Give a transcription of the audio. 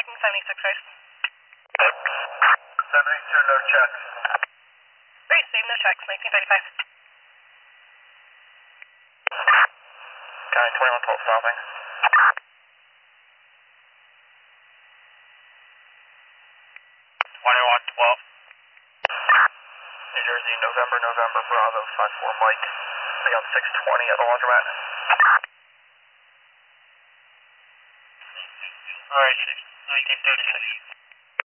76 right. 72, no checks. Great, same, no checks, 1935. County 2112 stopping. 2112. New Jersey, November, Bravo, 54 Mike. Be on 620 at the laundromat. Alright, 1936.